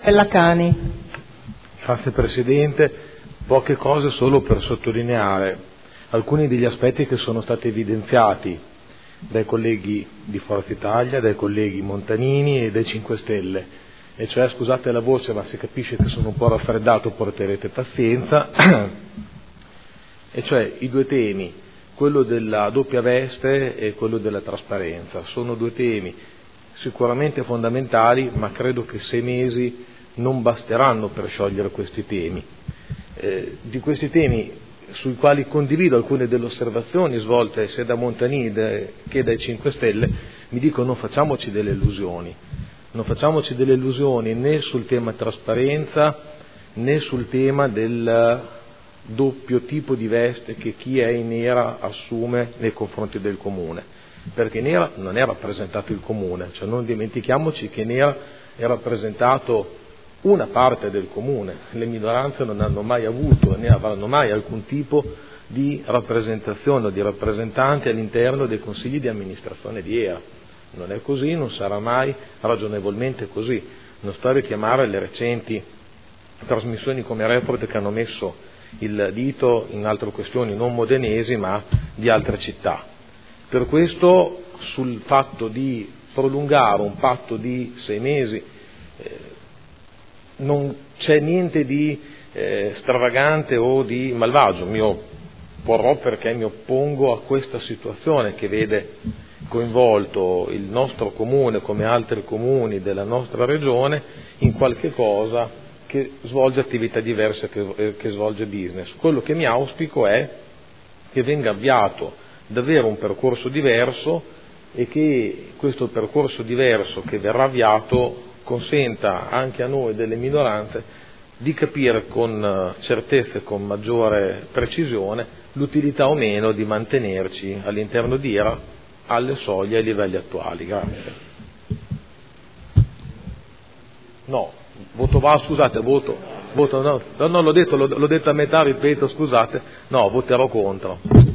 Pellacani. Grazie Presidente, poche cose solo per sottolineare alcuni degli aspetti che sono stati evidenziati dai colleghi di Forza Italia, dai colleghi Montanini e dai 5 Stelle, e cioè, scusate la voce ma si capisce che sono un po' raffreddato, porterete pazienza, e cioè i due temi, quello della doppia veste e quello della trasparenza. Sono due temi sicuramente fondamentali, ma credo che 6 mesi non basteranno per sciogliere questi temi. Di questi temi, sui quali condivido alcune delle osservazioni svolte sia da Montanini che dai 5 Stelle, mi dico non facciamoci delle illusioni. Non facciamoci delle illusioni né sul tema trasparenza né sul tema del doppio tipo di veste che chi è in nera assume nei confronti del Comune, perché in nera non è rappresentato il Comune, cioè non dimentichiamoci che in nera è rappresentato una parte del Comune, le minoranze non hanno mai avuto né avranno mai alcun tipo di rappresentazione o di rappresentanti all'interno dei consigli di amministrazione di ERA. Non è così, non sarà mai ragionevolmente così. Non sto a richiamare le recenti trasmissioni come Report che hanno messo il dito in altre questioni non modenesi ma di altre città. Per questo sul fatto di prolungare un patto di 6 mesi non c'è niente di stravagante o di malvagio, mi opporrò perché mi oppongo a questa situazione che vede coinvolto il nostro comune come altri comuni della nostra regione in qualche cosa che svolge attività diverse, che svolge business. Quello che mi auspico è che venga avviato davvero un percorso diverso e che questo percorso diverso che verrà avviato consenta anche a noi delle minoranze di capire con certezza e con maggiore precisione l'utilità o meno di mantenerci all'interno di ERA alle soglie e ai livelli attuali. Grazie. No, voto no, l'ho detto a metà, ripeto, scusate, no, voterò contro.